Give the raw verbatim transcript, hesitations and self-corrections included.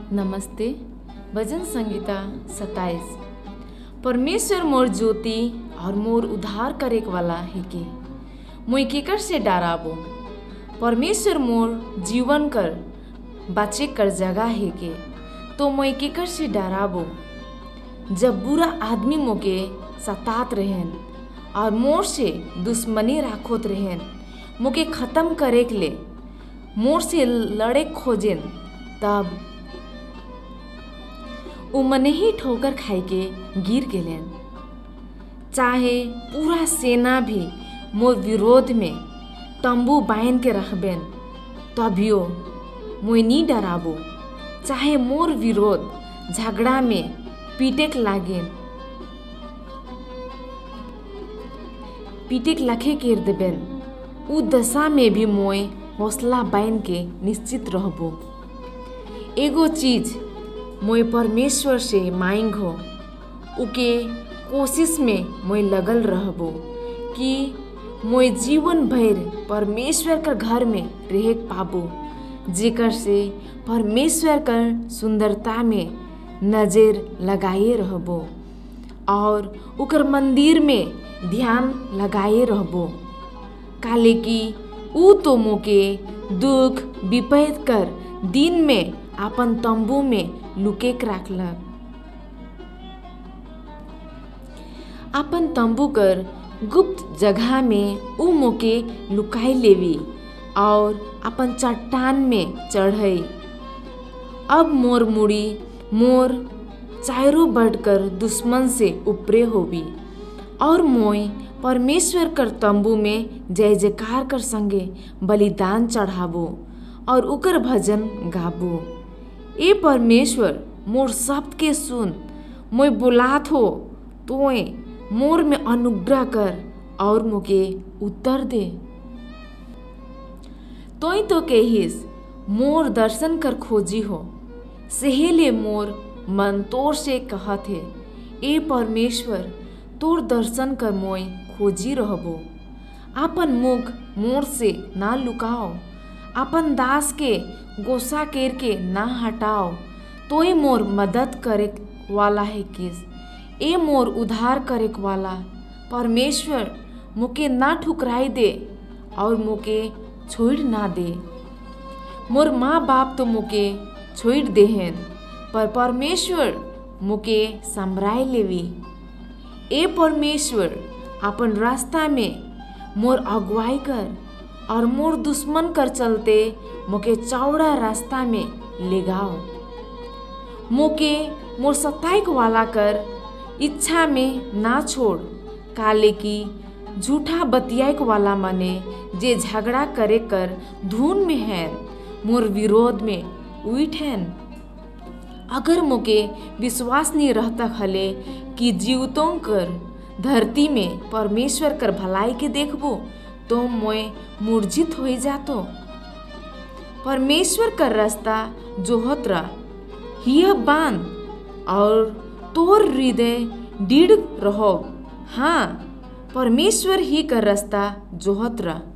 नमस्ते। भजन संगीता सत्ताईस। परमेश्वर मोर ज्योति और मोर उद्धार करेक वाला है के मुई केकर से डराबो। परमेश्वर मोर जीवन कर बचे कर जगह है के तो मुई केकर से डराबो। जब बुरा आदमी मोके सतात रहेन और मोर से दुश्मनी राखोत रहेन, मोके खत्म करेक ले मोर से लड़े खोजेन, तब उ मने ही ठोकर खाई के गिर गेलेन। चाहे पूरा सेना भी मोर विरोध में तंबू बांध के रखबेन, तभियो मुई नी डराबो। चाहे मोर विरोध झगड़ा में पीटेक लागेन, पीटेक लखे केर देबेन, उ दशा में भी मोय हौसला बांध के निश्चित रहबो। एगो चीज मोय परमेश्वर से मांग हो, उके कोशिश में मोय लगल रहबो कि मोय जीवन भर परमेश्वर कर घर में रह पाबो, जेकर से परमेश्वर कर सुंदरता में नजर लगाए रहबो और उकर मंदिर में ध्यान लगाए रहबो। काले की उ तो मोके दुख विपद कर दिन में अपन तंबू में लुकेक राखलक। अपन तंबू कर गुप्त जगह में उ मोके लुकाई लेवी और अपन चट्टान में चढ़ई। अब मोर मुड़ी मोर चारों बढ़कर दुश्मन से ऊपरे होवी और मोय परमेश्वर कर तंबू में जय जयकार कर संगे बलिदान चढ़ाबो और उकर भजन गाबो। ए परमेश्वर मोर शब्द के सुन, मोय बुलात हो तोय मोर में अनुग्रह कर और मोके उत्तर दे। तोय तो कहिस मोर दर्शन कर खोजी हो, सेहेले मोर मन तोर से कहत है। ए परमेश्वर तोर दर्शन कर मोय खोजी रहबो। आपन मुख मोर से ना लुकाओ, अपन दास के गोसा केर के ना हटाओ। तोय मोर मदद करे वाला है किस, ए मोर उद्धार करे वाला परमेश्वर मोके ना ठुकराई दे और मोके छोड़ ना दे। मोर माँ बाप तो मोके छोड़ देहन, पर परमेश्वर मोके संभराय लेवी। ए परमेश्वर अपन रास्ता में मोर अगुवाई कर और मोर दुश्मन कर चलते मोके चौड़ा रास्ता में ले गाओ। मोके मोर सताइक वाला कर इच्छा में ना छोड़, काले की झूठा बतियाइक वाला मने जे झगड़ा करे कर धुन में हैं, मोर विरोध में उठेन। अगर मोके विश्वास नहीं रहता खले कि जीवतों कर धरती में परमेश्वर कर भलाई के देखबो, तो मोय मूर्छित हो जातो। परमेश्वर कर रास्ता जोहत रह हिय बान और तोर हृदय दृढ़ रहो। हाँ, परमेश्वर ही कर रास्ता जोहत रह।